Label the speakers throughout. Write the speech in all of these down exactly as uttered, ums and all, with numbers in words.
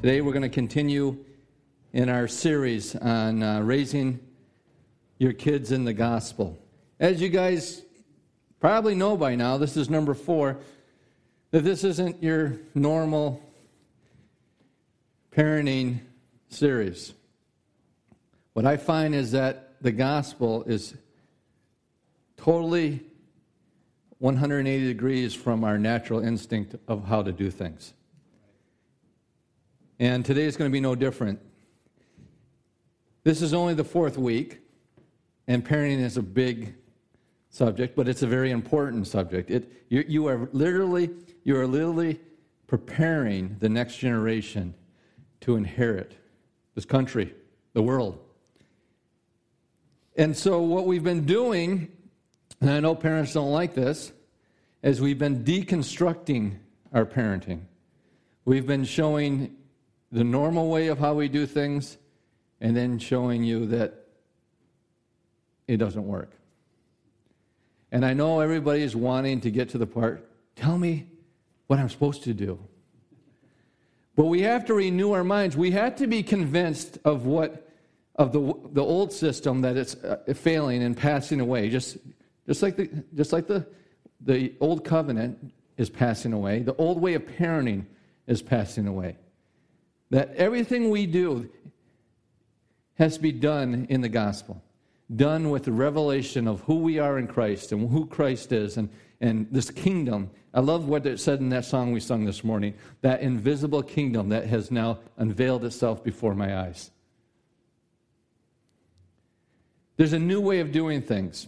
Speaker 1: Today we're going to continue in our series on uh, raising your kids in the gospel. As you guys probably know by now, this is number four, that this isn't your normal parenting series. What I find is that the gospel is totally one hundred eighty degrees from our natural instinct of how to do things. And today is going to be no different. This is only the fourth week, and parenting is a big subject, but it's a very important subject. It you, you are literally you are literally preparing the next generation to inherit this country, the world. And so what we've been doing, and I know parents don't like this, is we've been deconstructing our parenting. We've been showing the normal way of how we do things, and then showing you that it doesn't work. And I know everybody is wanting to get to the part, tell me what I'm supposed to do. But we have to renew our minds. We have to be convinced of what of the the old system that it's uh, failing and passing away. Just just like the just like the the old covenant is passing away. The old way of parenting is passing away. That everything we do has to be done in the gospel, done with the revelation of who we are in Christ and who Christ is and, and this kingdom. I love what it said in that song we sung this morning, that invisible kingdom that has now unveiled itself before my eyes. There's a new way of doing things.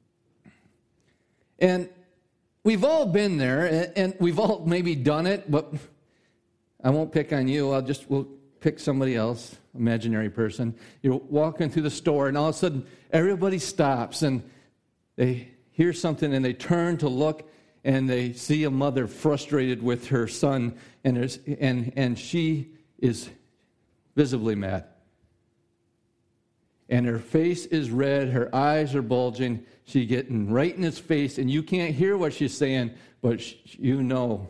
Speaker 1: And we've all been there, and, and we've all maybe done it, but I won't pick on you. I'll just, we'll pick somebody else, imaginary person. You're walking through the store, and all of a sudden, everybody stops, and they hear something, and they turn to look, and they see a mother frustrated with her son, and there's, and and she is visibly mad. And her face is red, her eyes are bulging, she's getting right in his face, and you can't hear what she's saying, but sh- you know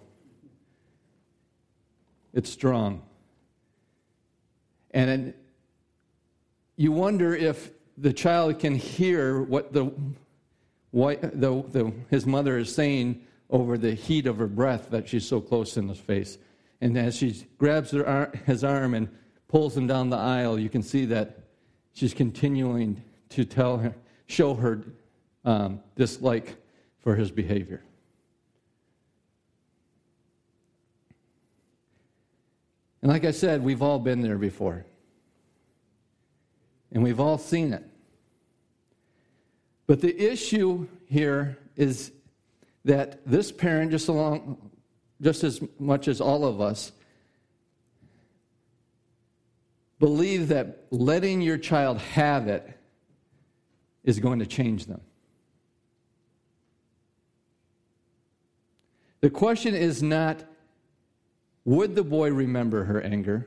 Speaker 1: it's strong. And then you wonder if the child can hear what the, what the, the his mother is saying over the heat of her breath that she's so close in his face. And as she grabs her ar- his arm and pulls him down the aisle, you can see that she's continuing to tell her, show her um, dislike for his behavior. And like I said, we've all been there before. And we've all seen it. But the issue here is that this parent, just along, just as much as all of us, believe that letting your child have it is going to change them. The question is not, would the boy remember her anger?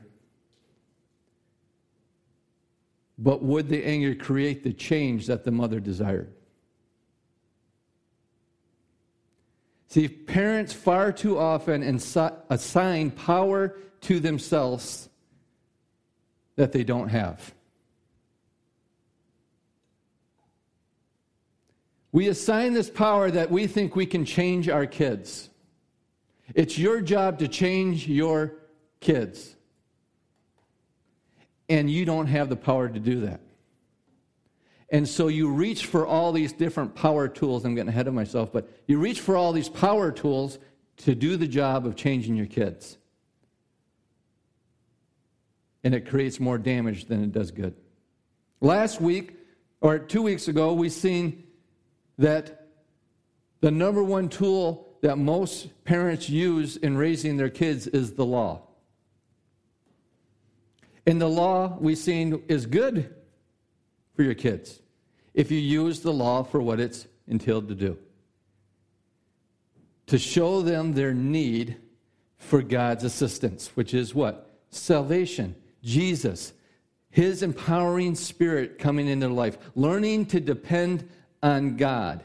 Speaker 1: But would the anger create the change that the mother desired? See, parents far too often assign power to themselves that they don't have. We assign this power that we think we can change our kids. It's your job to change your kids. And you don't have the power to do that. And so you reach for all these different power tools. I'm getting ahead of myself, but you reach for all these power tools to do the job of changing your kids. And it creates more damage than it does good. Last week, or two weeks ago, we seen that the number one tool that most parents use in raising their kids is the law. And the law, we've seen, is good for your kids if you use the law for what it's entailed to do. To show them their need for God's assistance, which is what? Salvation, Jesus, His empowering spirit coming into their life, learning to depend on God.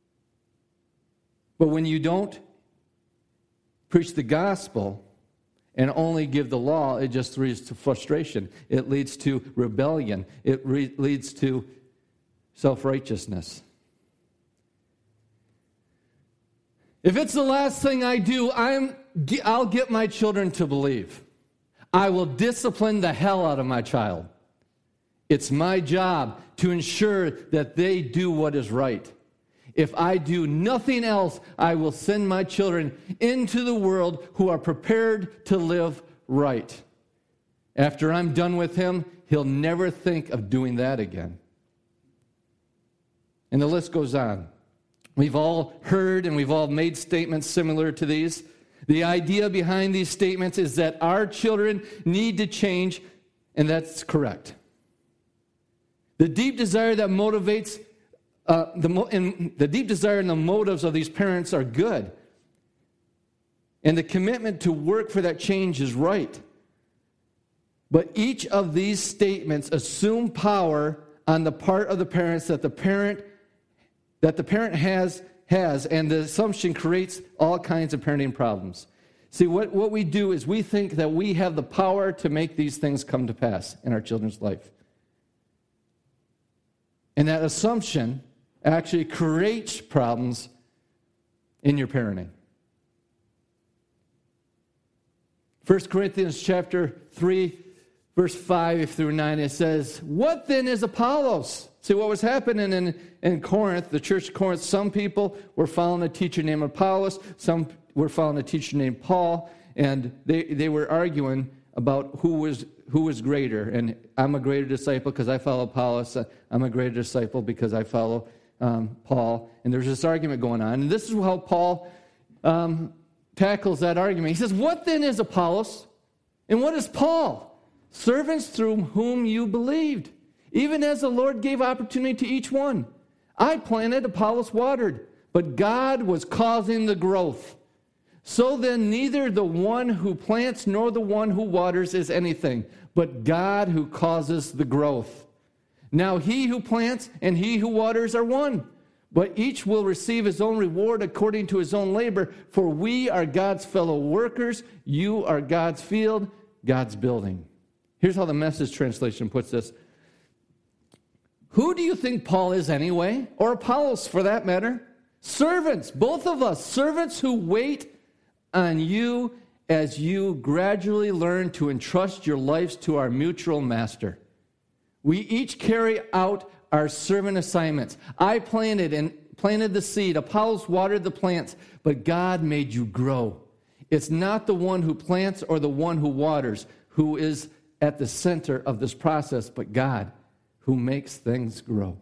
Speaker 1: But when you don't preach the gospel and only give the law, it just leads to frustration. It leads to rebellion. It re- leads to self-righteousness. If it's the last thing I do, I'm, I'll get my children to believe. I will discipline the hell out of my child. It's my job to ensure that they do what is right. If I do nothing else, I will send my children into the world who are prepared to live right. After I'm done with him, he'll never think of doing that again. And the list goes on. We've all heard and we've all made statements similar to these. The idea behind these statements is that our children need to change, and that's correct. The deep desire that motivates Uh, the, and the deep desire and the motives of these parents are good. And the commitment to work for that change is right. But each of these statements assume power on the part of the parents that the parent that the parent has has, and the assumption creates all kinds of parenting problems. See, what, what we do is we think that we have the power to make these things come to pass in our children's life. And that assumption actually creates problems in your parenting. First Corinthians chapter three, verse five through nine, it says, "What then is Apollos?" See, what was happening in, in Corinth, the church of Corinth, some people were following a teacher named Apollos, some were following a teacher named Paul, and they, they were arguing about who was who was greater. And I'm a greater disciple because I follow Apollos. I'm a greater disciple because I follow um, Paul. And there's this argument going on. And this is how Paul um, tackles that argument. He says, "What then is Apollos? And what is Paul? Servants through whom you believed, even as the Lord gave opportunity to each one. I planted, Apollos watered, but God was causing the growth. So then neither the one who plants nor the one who waters is anything, but God who causes the growth. Now he who plants and he who waters are one, but each will receive his own reward according to his own labor, for we are God's fellow workers. You are God's field, God's building." Here's how the Message translation puts this. Who do you think Paul is anyway? Or Apollos, for that matter? Servants, both of us, servants who wait on you as you gradually learn to entrust your lives to our mutual master. We each carry out our servant assignments. I planted and planted the seed. Apollos watered the plants, but God made you grow. It's not the one who plants or the one who waters who is at the center of this process, but God who makes things grow.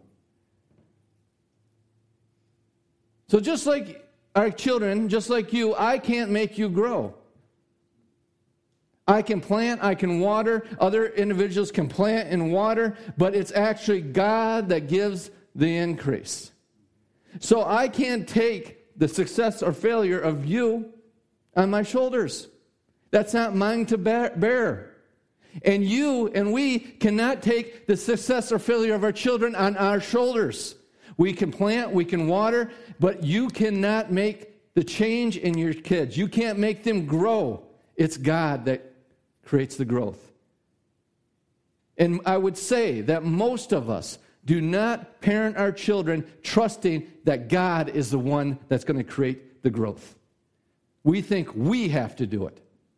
Speaker 1: So just like our children, just like you, I can't make you grow. I can plant, I can water, other individuals can plant and water, but it's actually God that gives the increase. So I can't take the success or failure of you on my shoulders. That's not mine to bear. And you and we cannot take the success or failure of our children on our shoulders. We can plant, we can water, but you cannot make the change in your kids. You can't make them grow. It's God that creates the growth. And I would say that most of us do not parent our children trusting that God is the one that's going to create the growth. We think we have to do it.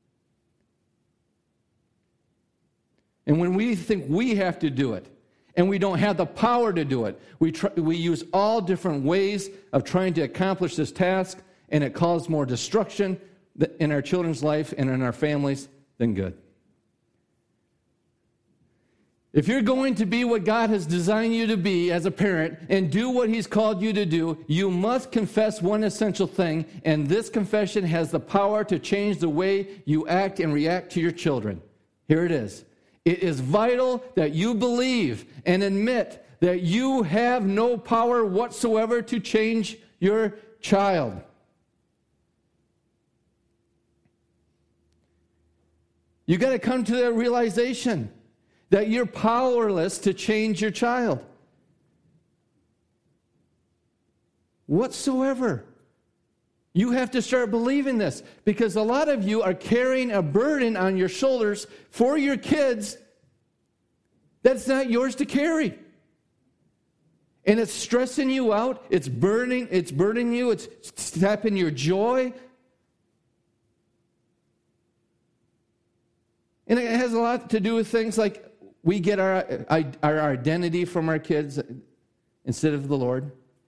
Speaker 1: And when we think we have to do it, and we don't have the power to do it, we try, we use all different ways of trying to accomplish this task, and it causes more destruction in our children's life and in our families than good. If you're going to be what God has designed you to be as a parent and do what He's called you to do, you must confess one essential thing, and this confession has the power to change the way you act and react to your children. Here it is. It is vital that you believe and admit that you have no power whatsoever to change your child. You got to come to that realization that you're powerless to change your child whatsoever. You have to start believing this, because a lot of you are carrying a burden on your shoulders for your kids that's not yours to carry. And it's stressing you out. It's burning, it's burdening you. It's sapping your joy. And it has a lot to do with things like we get our, our identity from our kids instead of the Lord.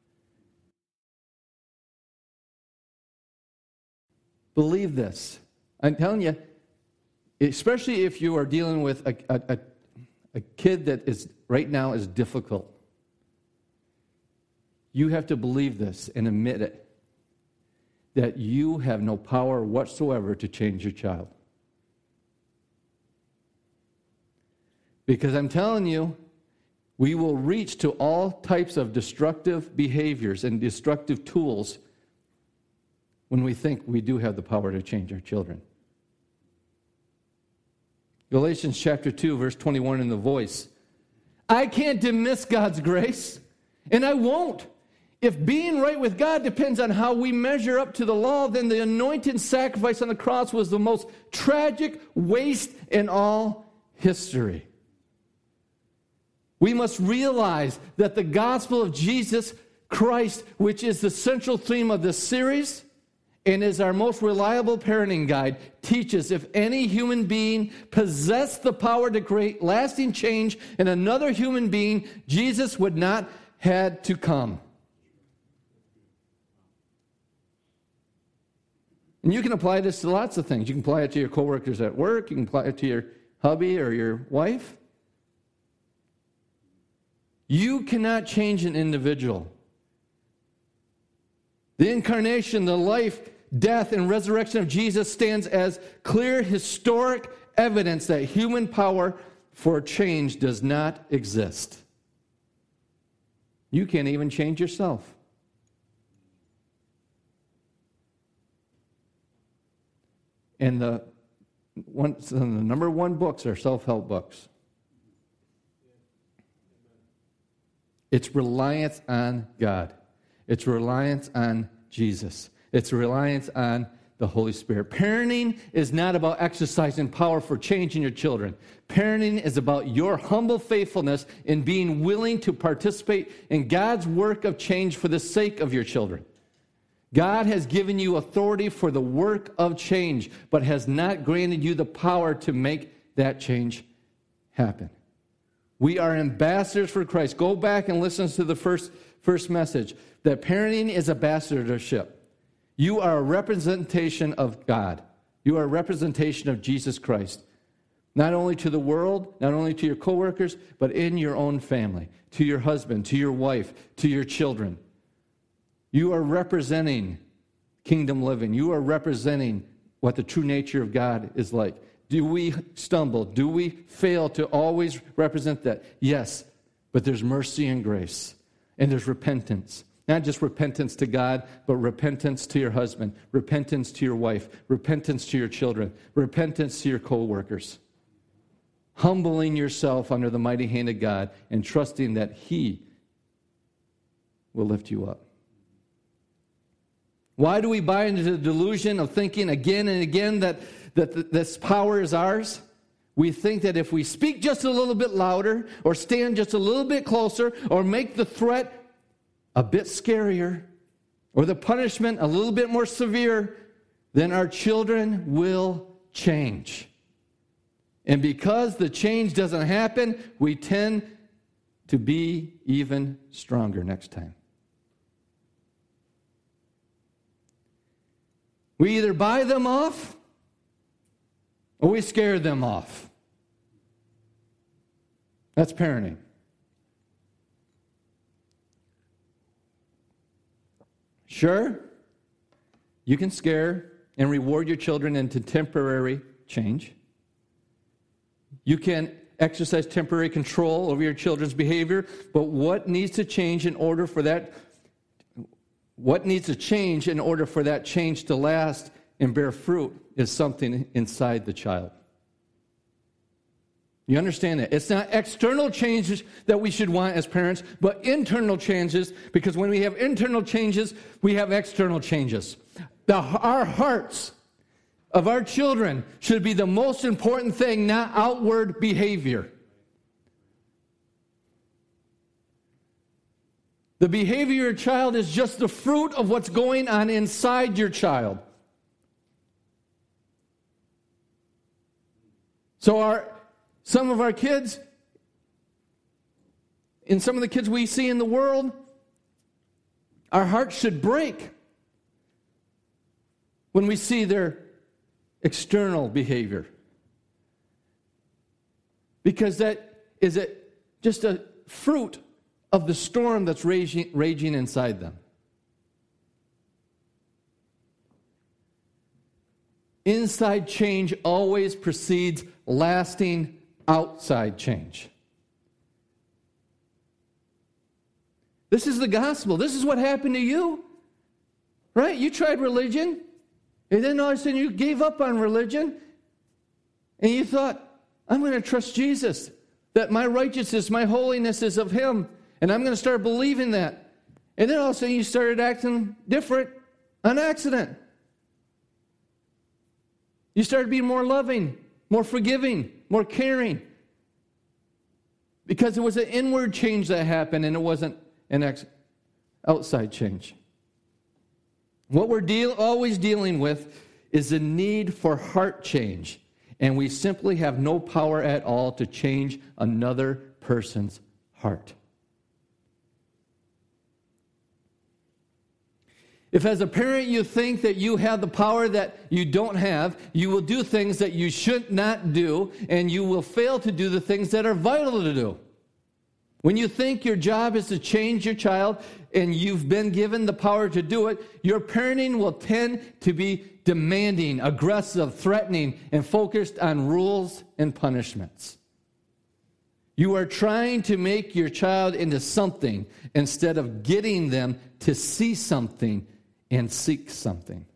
Speaker 1: Believe this. I'm telling you, especially if you are dealing with a, a, a, a kid that is right now is difficult. You have to believe this and admit it, that you have no power whatsoever to change your child. Because I'm telling you, we will reach to all types of destructive behaviors and destructive tools when we think we do have the power to change our children. Galatians chapter two, verse twenty-one in the Voice. I can't dismiss God's grace, and I won't. If being right with God depends on how we measure up to the law, then the anointed sacrifice on the cross was the most tragic waste in all history. We must realize that the gospel of Jesus Christ, which is the central theme of this series and is our most reliable parenting guide, teaches if any human being possessed the power to create lasting change in another human being, Jesus would not have to come. And you can apply this to lots of things. You can apply it to your coworkers at work. You can apply it to your hubby or your wife. You cannot change an individual. The incarnation, the life, death, and resurrection of Jesus stands as clear historic evidence that human power for change does not exist. You can't even change yourself. And the, one, so the number one books are self-help books. It's reliance on God. It's reliance on Jesus. It's reliance on the Holy Spirit. Parenting is not about exercising power for changing your children. Parenting is about your humble faithfulness in being willing to participate in God's work of change for the sake of your children. God has given you authority for the work of change, but has not granted you the power to make that change happen. We are ambassadors for Christ. Go back and listen to the first, first message, that parenting is ambassadorship. You are a representation of God. You are a representation of Jesus Christ. Not only to the world, not only to your coworkers, but in your own family, to your husband, to your wife, to your children. You are representing kingdom living. You are representing what the true nature of God is like. Do we stumble? Do we fail to always represent that? Yes, but there's mercy and grace, and there's repentance. Not just repentance to God, but repentance to your husband, repentance to your wife, repentance to your children, repentance to your co-workers. Humbling yourself under the mighty hand of God and trusting that He will lift you up. Why do we buy into the delusion of thinking again and again that, that th- this power is ours? We think that if we speak just a little bit louder or stand just a little bit closer or make the threat a bit scarier or the punishment a little bit more severe, then our children will change. And because the change doesn't happen, we tend to be even stronger next time. We either buy them off or we scare them off. That's parenting. Sure, you can scare and reward your children into temporary change. You can exercise temporary control over your children's behavior, but what needs to change in order for that What needs to change in order for that change to last and bear fruit is something inside the child. You understand that? It's not external changes that we should want as parents, but internal changes, because when we have internal changes, we have external changes. The, our hearts of our children should be the most important thing, not outward behavior. The behavior of your child is just the fruit of what's going on inside your child. So our some of our kids, and some of the kids we see in the world, our hearts should break when we see their external behavior. Because that is a, just a fruit of the storm that's raging, raging inside them. Inside change always precedes lasting outside change. This is the gospel. This is what happened to you. Right? You tried religion, and then all of a sudden you gave up on religion, and you thought, I'm going to trust Jesus, that my righteousness, my holiness is of Him, and I'm going to start believing that. And then all of a sudden you started acting different on accident. You started being more loving, more forgiving, more caring. Because it was an inward change that happened, and it wasn't an ex- outside change. What we're deal- always dealing with is the need for heart change. And we simply have no power at all to change another person's heart. If as a parent you think that you have the power that you don't have, you will do things that you should not do, and you will fail to do the things that are vital to do. When you think your job is to change your child and you've been given the power to do it, your parenting will tend to be demanding, aggressive, threatening, and focused on rules and punishments. You are trying to make your child into something instead of getting them to see something and seek something.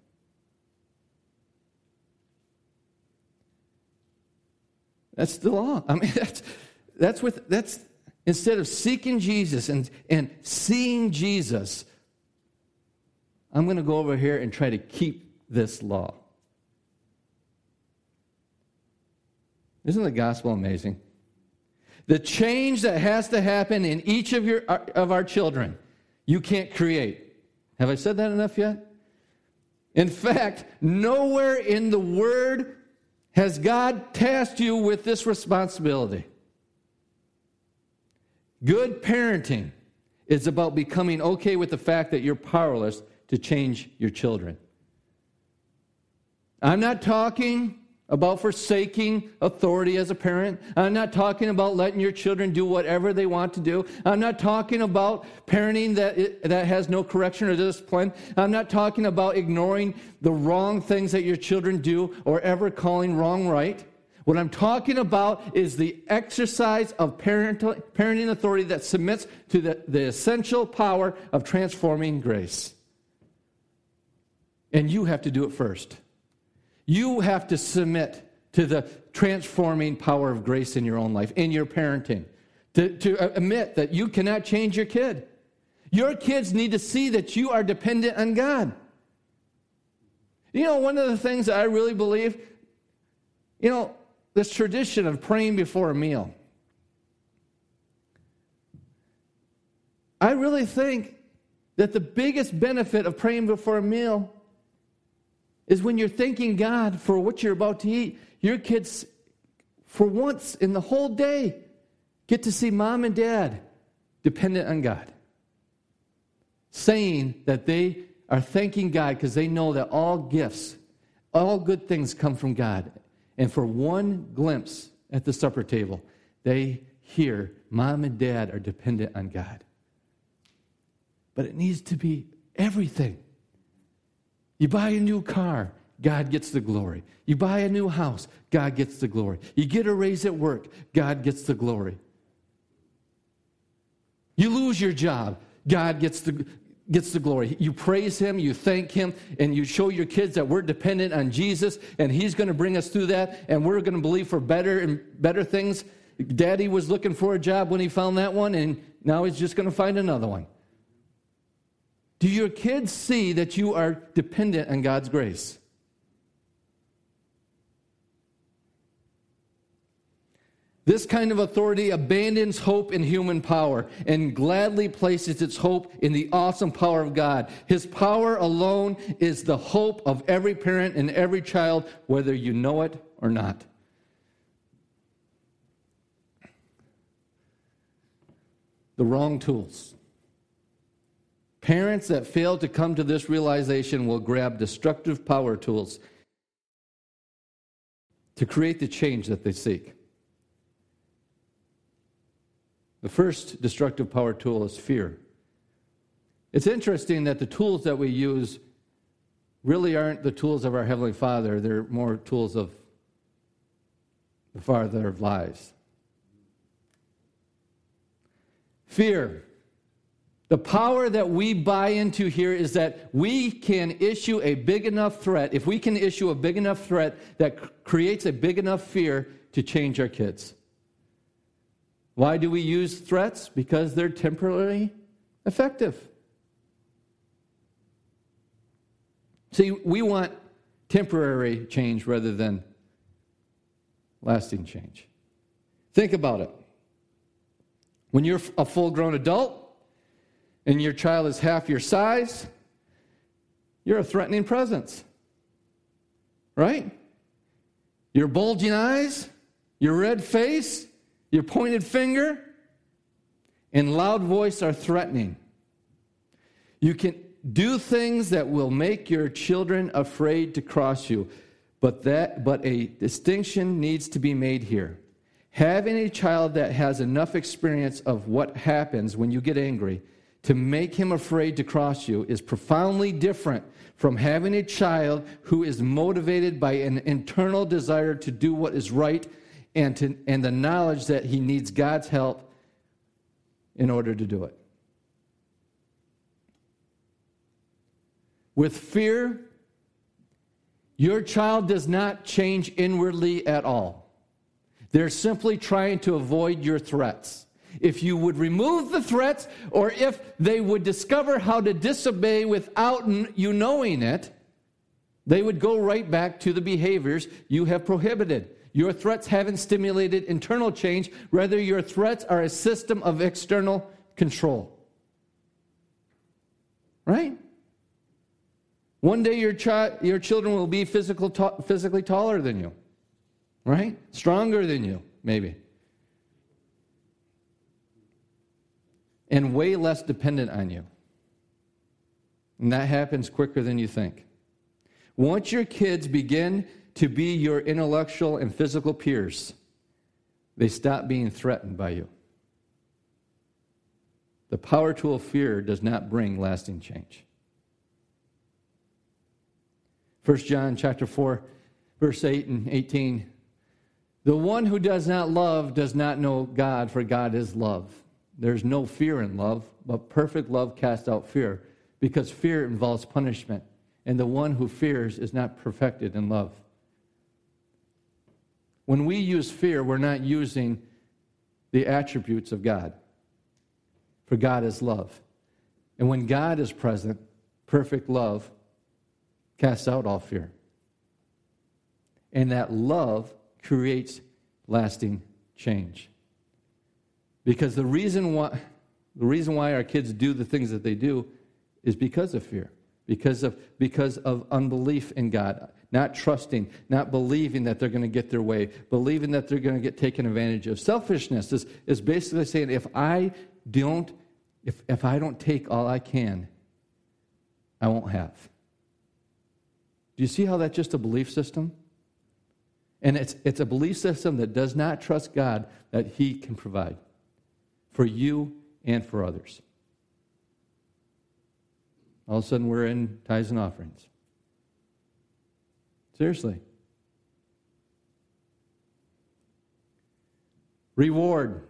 Speaker 1: That's the law. I mean, that's that's what that's instead of seeking Jesus and, and seeing Jesus, I'm going to go over here and try to keep this law. Isn't the gospel amazing? The change that has to happen in each of your of our children, you can't create. Have I said that enough yet? In fact, nowhere in the Word has God tasked you with this responsibility. Good parenting is about becoming okay with the fact that you're powerless to change your children. I'm not talking about forsaking authority as a parent. I'm not talking about letting your children do whatever they want to do. I'm not talking about parenting that it, that has no correction or discipline. I'm not talking about ignoring the wrong things that your children do or ever calling wrong right. What I'm talking about is the exercise of parental, parenting authority that submits to the, the essential power of transforming grace. And you have to do it first. You have to submit to the transforming power of grace in your own life, in your parenting. To, to admit that you cannot change your kid. Your kids need to see that you are dependent on God. You know, one of the things that I really believe, you know, this tradition of praying before a meal. I really think that the biggest benefit of praying before a meal is when you're thanking God for what you're about to eat. Your kids, for once in the whole day, get to see mom and dad dependent on God. Saying that they are thanking God because they know that all gifts, all good things come from God. And for one glimpse at the supper table, they hear mom and dad are dependent on God. But it needs to be everything. You buy a new car, God gets the glory. You buy a new house, God gets the glory. You get a raise at work, God gets the glory. You lose your job, God gets the gets the glory. You praise Him, you thank Him, and you show your kids that we're dependent on Jesus, and He's going to bring us through that, and we're going to believe for better and better things. Daddy was looking for a job when he found that one, and now he's just going to find another one. Do your kids see that you are dependent on God's grace? This kind of authority abandons hope in human power and gladly places its hope in the awesome power of God. His power alone is the hope of every parent and every child, whether you know it or not. The wrong tools. Parents that fail to come to this realization will grab destructive power tools to create the change that they seek. The first destructive power tool is fear. It's interesting that the tools that we use really aren't the tools of our Heavenly Father. They're more tools of the father of lies. Fear. The power that we buy into here is that we can issue a big enough threat, if we can issue a big enough threat that creates a big enough fear to change our kids. Why do we use threats? Because they're temporarily effective. See, we want temporary change rather than lasting change. Think about it. When you're a full-grown adult and your child is half your size, you're a threatening presence. Right? Your bulging eyes, your red face, your pointed finger and loud voice are threatening. You can do things that will make your children afraid to cross you, but that but a distinction needs to be made here. Having a child that has enough experience of what happens when you get angry to make him afraid to cross you is profoundly different from having a child who is motivated by an internal desire to do what is right and to, and the knowledge that he needs God's help in order to do it. With fear, your child does not change inwardly at all. They're simply trying to avoid your threats. If you would remove the threats, or if they would discover how to disobey without you knowing it, they would go right back to the behaviors you have prohibited. Your threats haven't stimulated internal change. Rather, your threats are a system of external control. Right? One day your child, your children will be physical, ta- physically taller than you. Right? Stronger than you, maybe. And way less dependent on you. And that happens quicker than you think. Once your kids begin to be your intellectual and physical peers, they stop being threatened by you. The power tool of fear does not bring lasting change. First John chapter four, verse eight and eighteen. The one who does not love does not know God, for God is love. There's no fear in love, but perfect love casts out fear, because fear involves punishment, and the one who fears is not perfected in love. When we use fear, we're not using the attributes of God, for God is love. And when God is present, perfect love casts out all fear. And that love creates lasting change. Because the reason why the reason why our kids do the things that they do is because of fear, because of because of unbelief in God, not trusting, not believing that they're going to get their way, believing that they're going to get taken advantage of. Selfishness is, is basically saying, if I don't if if I don't take all I can, I won't have. Do you see how that's just a belief system? And it's it's a belief system that does not trust God that He can provide for you and for others. All of a sudden, we're in tithes and offerings. Seriously. Reward.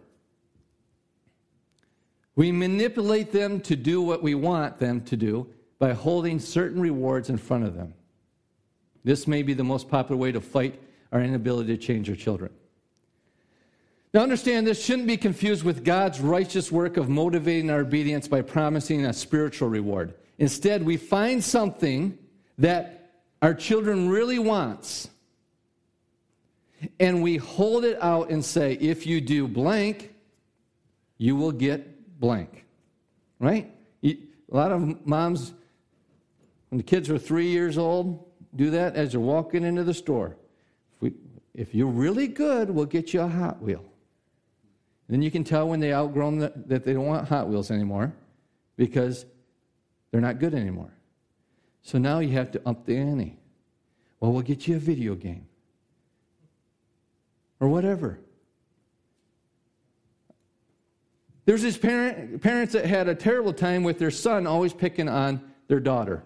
Speaker 1: We manipulate them to do what we want them to do by holding certain rewards in front of them. This may be the most popular way to fight our inability to change our children. Now understand, this shouldn't be confused with God's righteous work of motivating our obedience by promising a spiritual reward. Instead, we find something that our children really wants, and we hold it out and say, if you do blank, you will get blank. Right? A lot of moms, when the kids are three years old, do that as they're walking into the store. If, we, if you're really good, we'll get you a Hot Wheel. And then you can tell when they outgrown the, that they don't want Hot Wheels anymore because they're not good anymore. So now you have to up the ante. Well, we'll get you a video game. Or whatever. There's these parent, parents that had a terrible time with their son always picking on their daughter.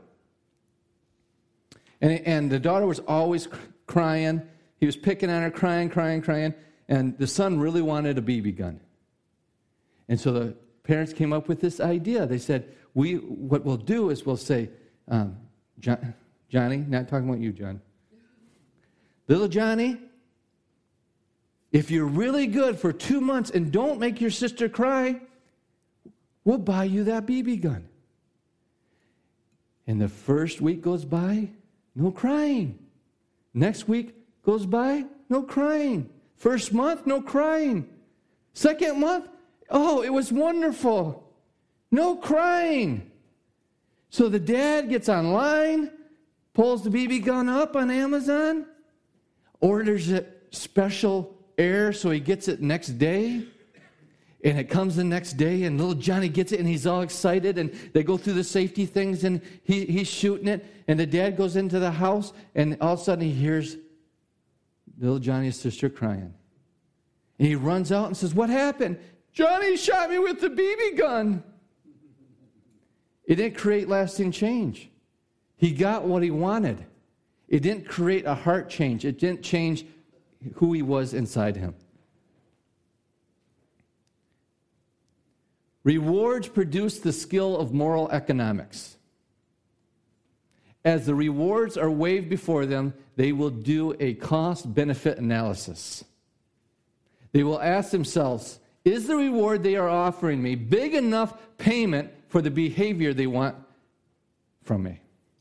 Speaker 1: And, and the daughter was always crying. He was picking on her, crying, crying, crying. And the son really wanted a B B gun. And so the parents came up with this idea. They said, "We what we'll do is we'll say, um, John, Johnny, not talking about you, John. Little Johnny, if you're really good for two months and don't make your sister cry, we'll buy you that B B gun." And the first week goes by, no crying. Next week goes by, no crying. First month, no crying. Second month, oh, it was wonderful. No crying. So the dad gets online, pulls the B B gun up on Amazon, orders it special air so he gets it next day. And it comes the next day, and little Johnny gets it, and he's all excited, and they go through the safety things, and he, he's shooting it, and the dad goes into the house, and all of a sudden he hears little Johnny's sister crying. And he runs out and says, "What happened?" "Johnny shot me with the B B gun." It didn't create lasting change. He got what he wanted. It didn't create a heart change. It didn't change who he was inside him. Rewards produce the skill of moral economics. As the rewards are waved before them, they will do a cost-benefit analysis. They will ask themselves, is the reward they are offering me big enough payment for the behavior they want from me?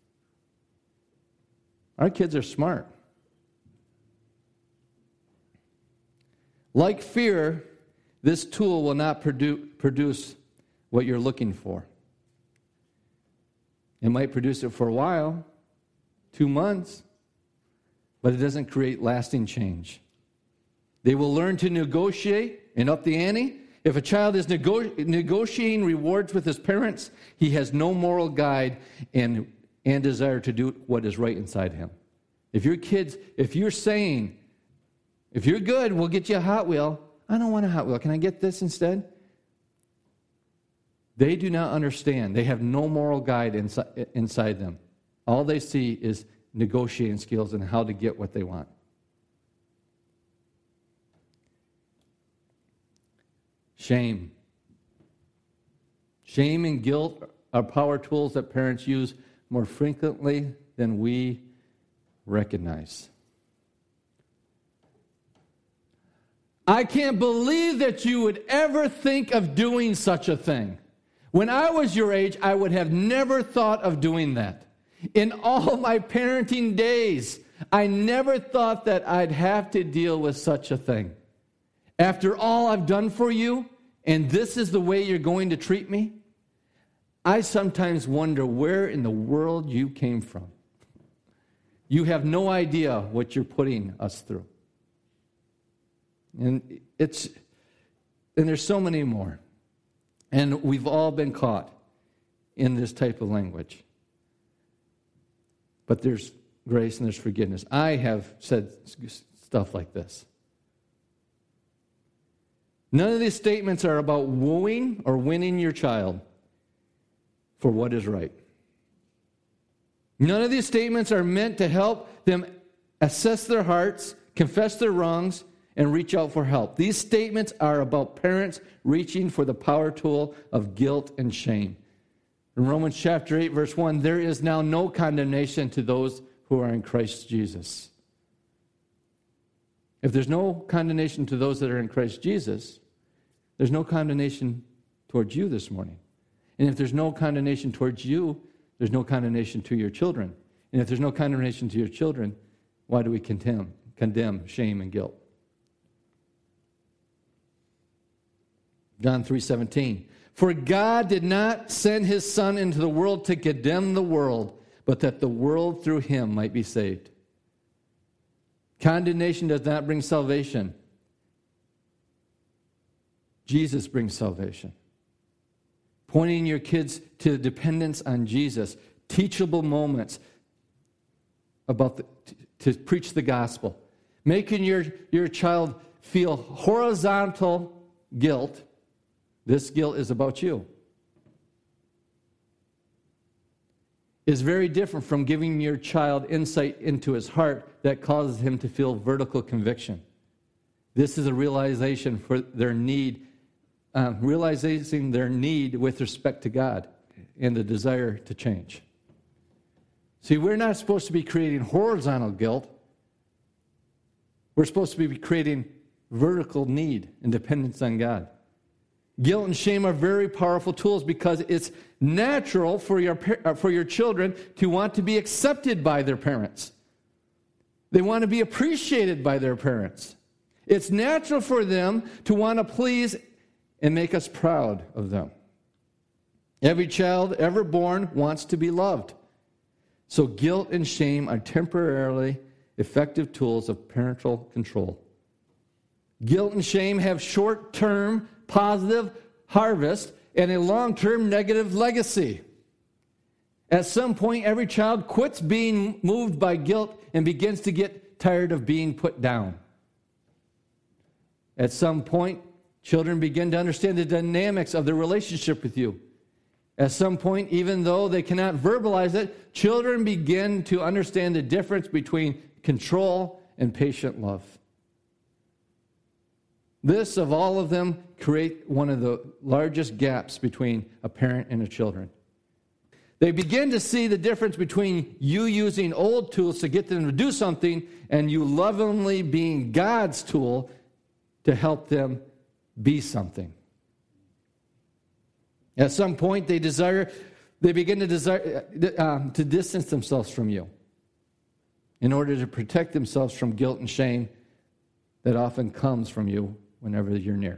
Speaker 1: Our kids are smart. Like fear, this tool will not produ- produce what you're looking for. It might produce it for a while, two months, but it doesn't create lasting change. They will learn to negotiate and up the ante. If a child is nego- negotiating rewards with his parents, he has no moral guide and, and desire to do what is right inside him. If your kids, if you're saying, if you're good, we'll get you a Hot Wheel. I don't want a Hot Wheel. Can I get this instead? They do not understand. They have no moral guide inside, inside them. All they see is negotiating skills and how to get what they want. Shame. Shame and guilt are power tools that parents use more frequently than we recognize. I can't believe that you would ever think of doing such a thing. When I was your age, I would have never thought of doing that. In all my parenting days, I never thought that I'd have to deal with such a thing. After all I've done for you, and this is the way you're going to treat me, I sometimes wonder where in the world you came from. You have no idea what you're putting us through. And it's and there's so many more. And we've all been caught in this type of language. But there's grace and there's forgiveness. I have said stuff like this. None of these statements are about wooing or winning your child for what is right. None of these statements are meant to help them assess their hearts, confess their wrongs, and reach out for help. These statements are about parents reaching for the power tool of guilt and shame. In Romans chapter eight, verse one, there is now no condemnation to those who are in Christ Jesus. If there's no condemnation to those that are in Christ Jesus, there's no condemnation towards you this morning. And if there's no condemnation towards you, there's no condemnation to your children. And if there's no condemnation to your children, why do we condemn, condemn shame and guilt? John three seventeen. For God did not send his Son into the world to condemn the world, but that the world through him might be saved. Condemnation does not bring salvation. Jesus brings salvation. Pointing your kids to dependence on Jesus. Teachable moments about the, to, to preach the gospel. Making your, your child feel horizontal guilt. This guilt is about you. Is very different from giving your child insight into his heart that causes him to feel vertical conviction. This is a realization for their need, um, realizing their need with respect to God and the desire to change. See, we're not supposed to be creating horizontal guilt. We're supposed to be creating vertical need and dependence on God. Guilt and shame are very powerful tools because it's natural for your, for your children to want to be accepted by their parents. They want to be appreciated by their parents. It's natural for them to want to please and make us proud of them. Every child ever born wants to be loved. So guilt and shame are temporarily effective tools of parental control. Guilt and shame have short-term positive harvest and a long-term negative legacy. At some point, every child quits being moved by guilt and begins to get tired of being put down. At some point, children begin to understand the dynamics of their relationship with you. At some point, even though they cannot verbalize it, children begin to understand the difference between control and patient love. This, of all of them, create one of the largest gaps between a parent and a children. They begin to see the difference between you using old tools to get them to do something and you lovingly being God's tool to help them be something. At some point, they desire, they begin to desire uh, to distance themselves from you in order to protect themselves from guilt and shame that often comes from you whenever you're near.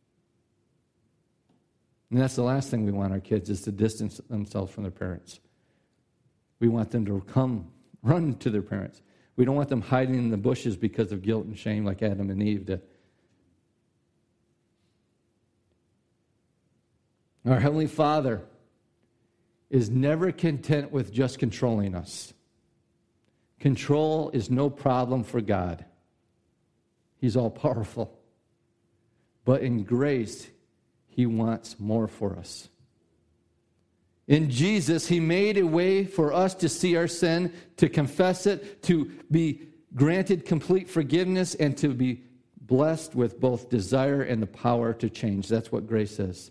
Speaker 1: And that's the last thing we want our kids, is to distance themselves from their parents. We want them to come, run to their parents. We don't want them hiding in the bushes because of guilt and shame like Adam and Eve did. Our Heavenly Father is never content with just controlling us. Control is no problem for God. He's all-powerful. But in grace, He wants more for us. In Jesus, He made a way for us to see our sin, to confess it, to be granted complete forgiveness, and to be blessed with both desire and the power to change. That's what grace is.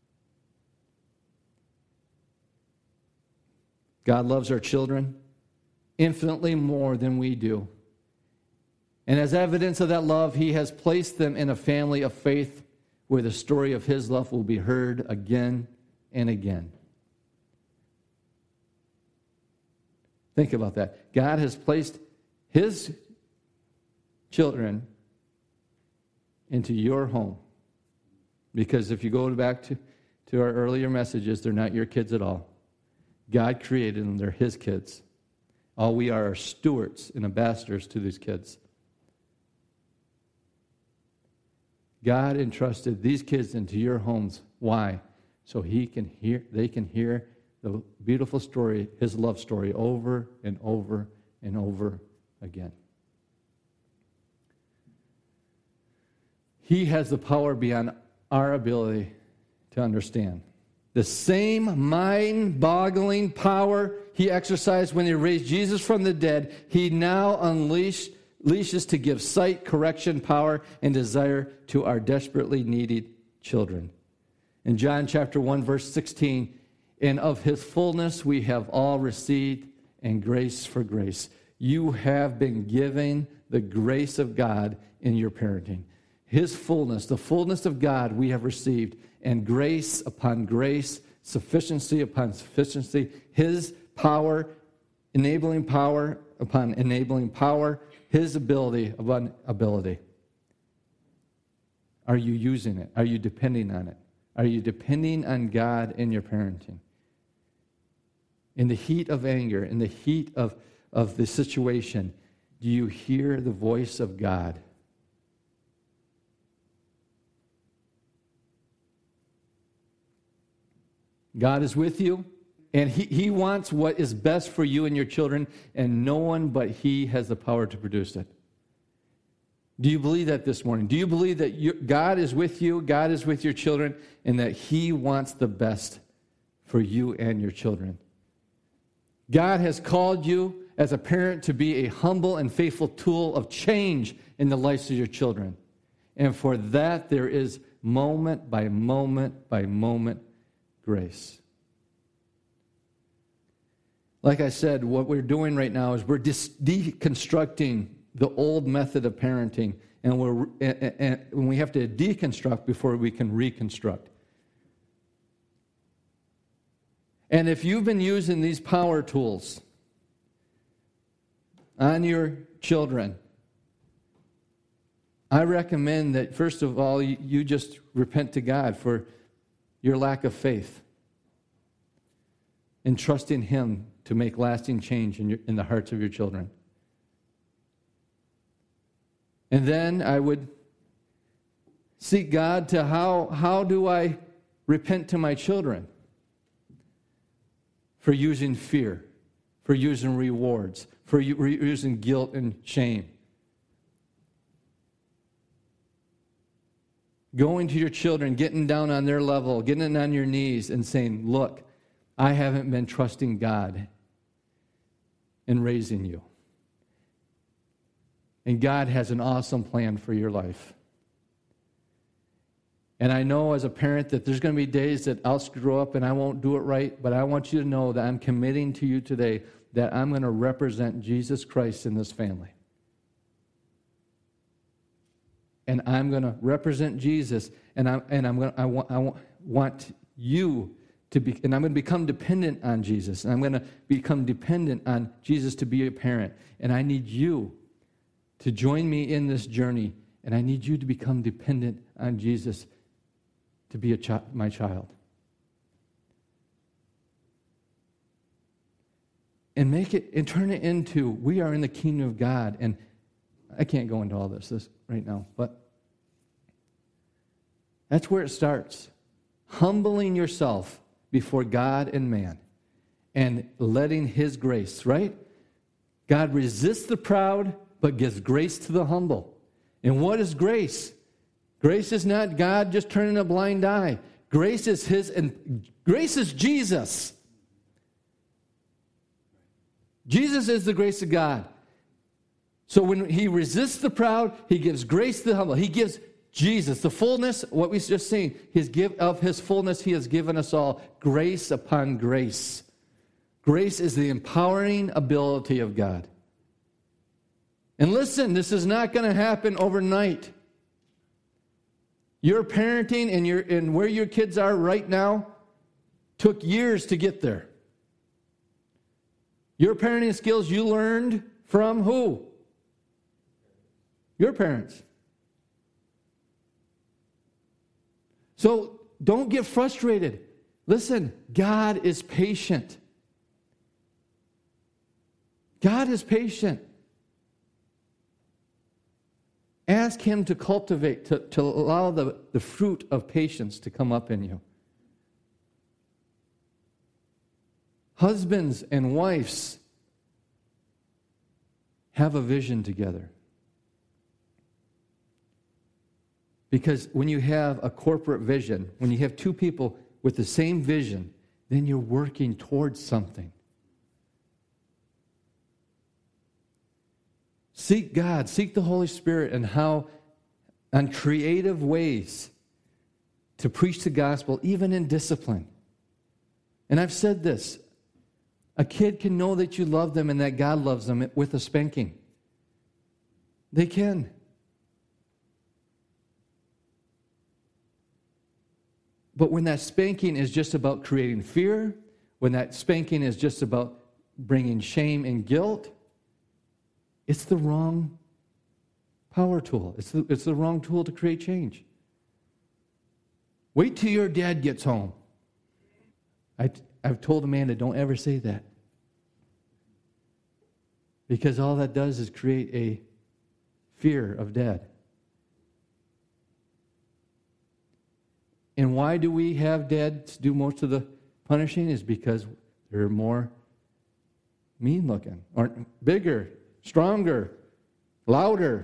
Speaker 1: God loves our children infinitely more than we do. And as evidence of that love, He has placed them in a family of faith where the story of His love will be heard again and again. Think about that. God has placed His children into your home. Because if you go back to, to our earlier messages, they're not your kids at all. God created them. They're His kids. All we are are stewards and ambassadors to these kids. God entrusted these kids into your homes. Why? So he can hear, they can hear the beautiful story, His love story, over and over and over again. He has the power beyond our ability to understand. The same mind-boggling power He exercised when He raised Jesus from the dead, He now unleashed Unleashes to give sight, correction, power, and desire to our desperately needed children. In John chapter one, verse sixteen, and of His fullness we have all received, and grace for grace. You have been given the grace of God in your parenting. His fullness, the fullness of God we have received, and grace upon grace sufficiency upon sufficiency, His power, enabling power upon enabling power, His ability upon ability. Are you using it? Are you depending on it? Are you depending on God in your parenting? In the heat of anger, in the heat of, of the situation, do you hear the voice of God? God is with you, and he, he wants what is best for you and your children, and no one but He has the power to produce it. Do you believe that this morning? Do you believe that you, God is with you, God is with your children, and that He wants the best for you and your children? God has called you as a parent to be a humble and faithful tool of change in the lives of your children. And for that, there is moment by moment by moment grace. Like I said, what we're doing right now is we're dis- deconstructing the old method of parenting, and we're and, and, and we have to deconstruct before we can reconstruct. And if you've been using these power tools on your children, I recommend that, first of all, you, you just repent to God for your lack of faith and trusting Him to make lasting change in, your, in the hearts of your children. And then I would seek God to how, how do I repent to my children for using fear, for using rewards, for using guilt and shame. Going to your children, getting down on their level, getting on your knees and saying, look, I haven't been trusting God in raising you. And God has an awesome plan for your life. And I know as a parent that there's going to be days that I'll screw up and I won't do it right, but I want you to know that I'm committing to you today that I'm going to represent Jesus Christ in this family. And I'm going to represent Jesus, and I'm and I'm going to, I want I want, want you to be, and I'm going to become dependent on Jesus, and I'm going to become dependent on Jesus to be a parent, and I need you to join me in this journey, and I need you to become dependent on Jesus to be a chi- my child. And make it, and turn it into, we are in the kingdom of God, and I can't go into all this, this right now, but that's where it starts. Humbling yourself before God and man, and letting His grace, right? God resists the proud, but gives grace to the humble. And what is grace? Grace is not God just turning a blind eye. Grace is His, and grace is Jesus. Jesus is the grace of God. So when He resists the proud, He gives grace to the humble. He gives Jesus, the fullness, what we just seen, His give of His fullness He has given us all, grace upon grace. Grace is the empowering ability of God. And listen, this is not going to happen overnight. Your parenting and your and where your kids are right now took years to get there. Your parenting skills you learned from who? Your parents. So don't get frustrated. Listen, God is patient. God is patient. Ask Him to cultivate, to, to allow the, the fruit of patience to come up in you. Husbands and wives have a vision together. Because when you have a corporate vision, when you have two people with the same vision, then you're working towards something. Seek God, seek the Holy Spirit, and how, on creative ways, to preach the gospel, even in discipline. And I've said this, a kid can know that you love them and that God loves them with a spanking. They can. But when that spanking is just about creating fear, when that spanking is just about bringing shame and guilt, it's the wrong power tool. It's the, it's the wrong tool to create change. Wait till your dad gets home. I, I've told Amanda, don't ever say that. Because all that does is create a fear of dad. And why do we have dads do most of the punishing? Is because they're more mean looking, or bigger, stronger, louder.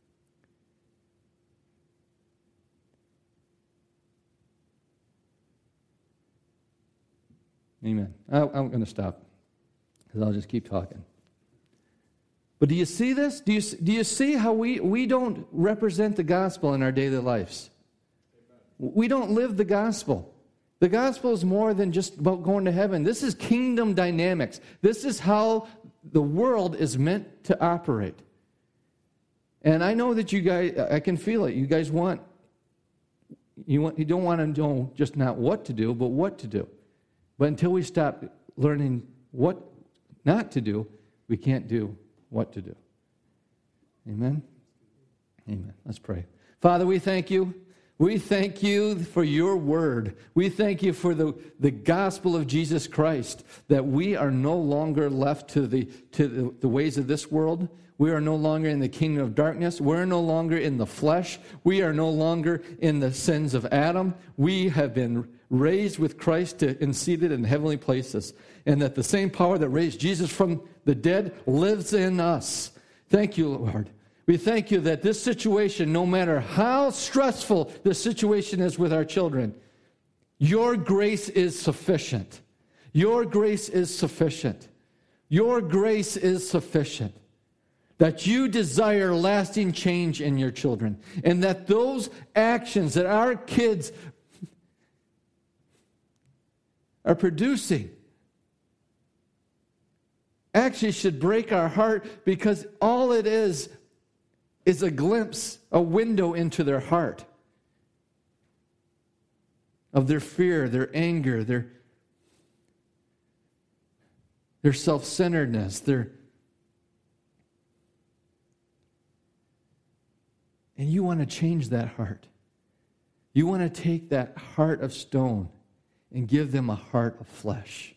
Speaker 1: Amen. I, I'm going to stop because I'll just keep talking. But do you see this? Do you, do you see how we, we don't represent the gospel in our daily lives? We don't live the gospel. The gospel is more than just about going to heaven. This is kingdom dynamics. This is how the world is meant to operate. And I know that you guys, I can feel it. You guys want, you want, you don't want to know just not what to do, but what to do. But until we stop learning what not to do, we can't do what to do. Amen? Amen. Let's pray. Father, we thank you. We thank you for your word. We thank you for the, the gospel of Jesus Christ, that we are no longer left to the to the, the ways of this world. We are no longer in the kingdom of darkness. We're no longer in the flesh. We are no longer in the sins of Adam. We have been raised with Christ to, and seated in heavenly places. And that the same power that raised Jesus from the dead lives in us. Thank you, Lord. We thank you that this situation, no matter how stressful the situation is with our children, your grace is sufficient. Your grace is sufficient. Your grace is sufficient. That you desire lasting change in your children. And that those actions that our kids are producing actually should break our heart, because all it is is a glimpse, a window into their heart of their fear, their anger, their, their self-centeredness, their... And you want to change that heart. You want to take that heart of stone and give them a heart of flesh.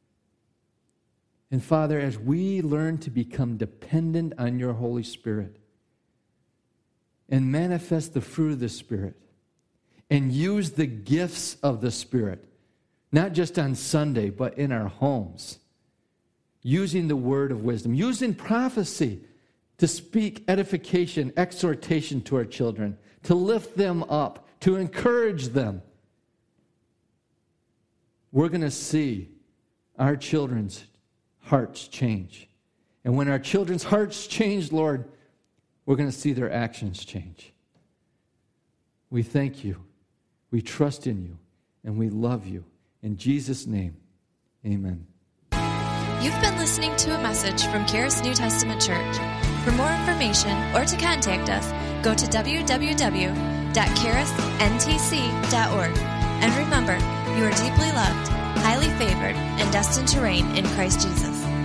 Speaker 1: And Father, as we learn to become dependent on your Holy Spirit and manifest the fruit of the Spirit and use the gifts of the Spirit, not just on Sunday, but in our homes, using the word of wisdom, using prophecy to speak edification, exhortation to our children, to lift them up, to encourage them, we're going to see our children's hearts change. And when our children's hearts change, Lord, we're going to see their actions change. We thank you. We trust in you. And we love you. In Jesus' name, amen.
Speaker 2: You've been listening to a message from Charis New Testament Church. For more information or to contact us, go to w w w dot charis n t c dot org. And remember, you are deeply loved, highly favored, and destined to reign in Christ Jesus.